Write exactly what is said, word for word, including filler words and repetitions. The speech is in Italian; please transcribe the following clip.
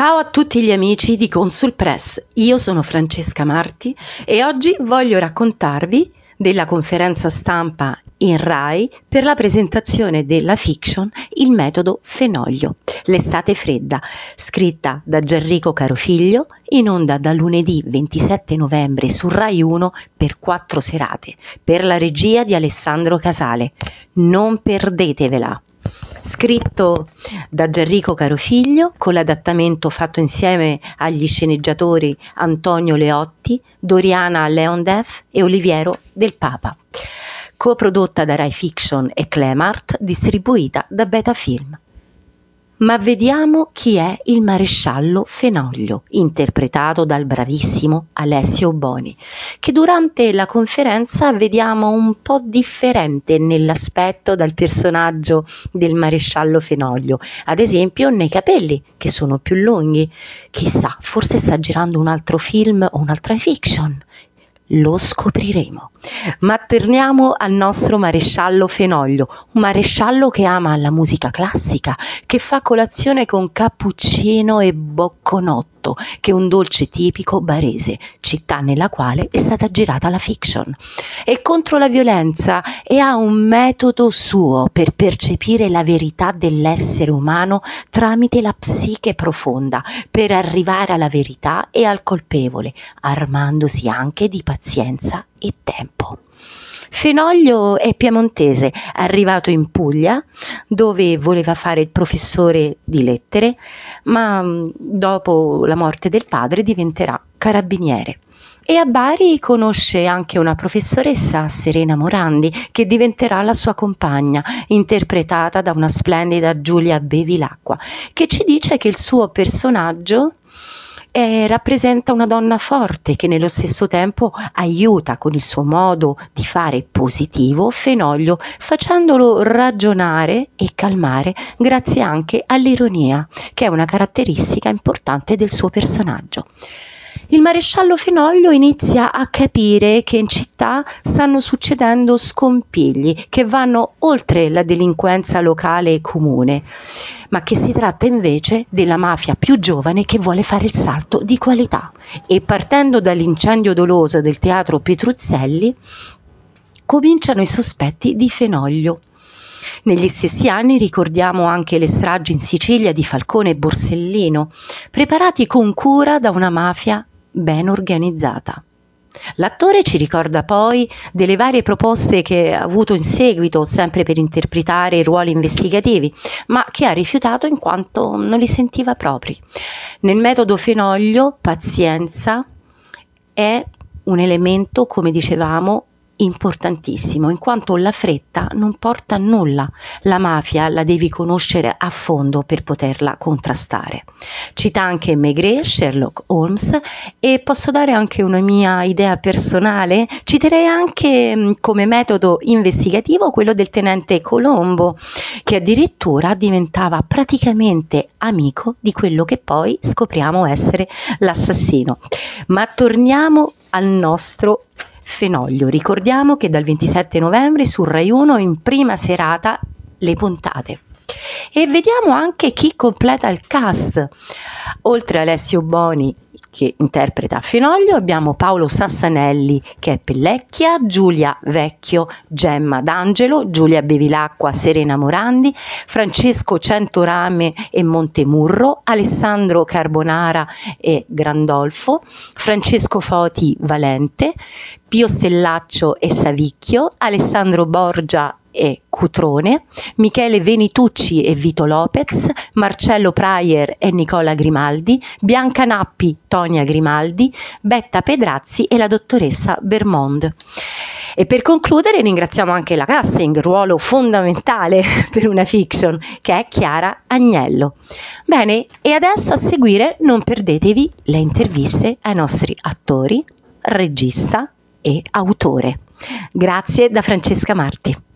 Ciao a tutti gli amici di Consul Press, io sono Francesca Marti e oggi voglio raccontarvi della conferenza stampa in Rai per la presentazione della fiction Il metodo Fenoglio, l'estate fredda, scritta da Gianrico Carofiglio, in onda da lunedì ventisette novembre su Rai uno per quattro serate, per la regia di Alessandro Casale. Non perdetevela! Scritto da Gianrico Carofiglio, con l'adattamento fatto insieme agli sceneggiatori Antonio Leotti, Doriana Leondef e Oliviero Del Papa. Coprodotta da Rai Fiction e Clemart, distribuita da Beta Film. Ma vediamo chi è il maresciallo Fenoglio, interpretato dal bravissimo Alessio Boni, che durante la conferenza vediamo un po' differente nell'aspetto dal personaggio del maresciallo Fenoglio, ad esempio nei capelli, che sono più lunghi. Chissà, forse sta girando un altro film o un'altra fiction. Lo scopriremo. Ma torniamo al nostro maresciallo Fenoglio, un maresciallo che ama la musica classica, che fa colazione con cappuccino e bocconotto, che è un dolce tipico barese, città nella quale è stata girata la fiction. È contro la violenza e ha un metodo suo per percepire la verità dell'essere umano tramite la psiche profonda, per arrivare alla verità e al colpevole, armandosi anche di pazienza e tempo. Fenoglio è piemontese, arrivato in Puglia, dove voleva fare il professore di lettere, ma dopo la morte del padre diventerà carabiniere. E a Bari conosce anche una professoressa, Serena Morandi, che diventerà la sua compagna, interpretata da una splendida Giulia Bevilacqua, che ci dice che il suo personaggio Eh, rappresenta una donna forte che nello stesso tempo aiuta con il suo modo di fare positivo Fenoglio, facendolo ragionare e calmare grazie anche all'ironia, che è una caratteristica importante del suo personaggio. Il maresciallo Fenoglio inizia a capire che in città stanno succedendo scompigli che vanno oltre la delinquenza locale e comune, ma che si tratta invece della mafia più giovane che vuole fare il salto di qualità. E partendo dall'incendio doloso del teatro Petruzzelli, cominciano i sospetti di Fenoglio. Negli stessi anni ricordiamo anche le stragi in Sicilia di Falcone e Borsellino, preparati con cura da una mafia ben organizzata. L'attore ci ricorda poi delle varie proposte che ha avuto in seguito, sempre per interpretare i ruoli investigativi, ma che ha rifiutato in quanto non li sentiva propri. Nel metodo Fenoglio, pazienza è un elemento, come dicevamo, importantissimo, in quanto la fretta non porta a nulla. La mafia la devi conoscere a fondo per poterla contrastare. Cita anche Maigret, Sherlock Holmes, e posso dare anche una mia idea personale. Citerei anche come metodo investigativo quello del tenente Colombo, che addirittura diventava praticamente amico di quello che poi scopriamo essere l'assassino. Ma torniamo al nostro Fenoglio. Ricordiamo che dal ventisette novembre su Rai uno in prima serata le puntate. E vediamo anche chi completa il cast. Oltre a Alessio Boni, che interpreta Fenoglio, abbiamo Paolo Sassanelli, che è Pellecchia, Giulia Vecchio, Gemma D'Angelo, Giulia Bevilacqua, Serena Morandi, Francesco Centorame e Montemurro, Alessandro Carbonara e Grandolfo, Francesco Foti Valente, Pio Stellaccio e Savicchio, Alessandro Borgia e Cutrone, Michele Venitucci e Vito Lopez, Marcello Prayer e Nicola Grimaldi, Bianca Nappi, Tonia Grimaldi, Betta Pedrazzi e la dottoressa Bermond. E per concludere ringraziamo anche la casting, ruolo fondamentale per una fiction, che è Chiara Agnello. Bene, e adesso a seguire non perdetevi le interviste ai nostri attori, regista e autore. Grazie da Francesca Marti.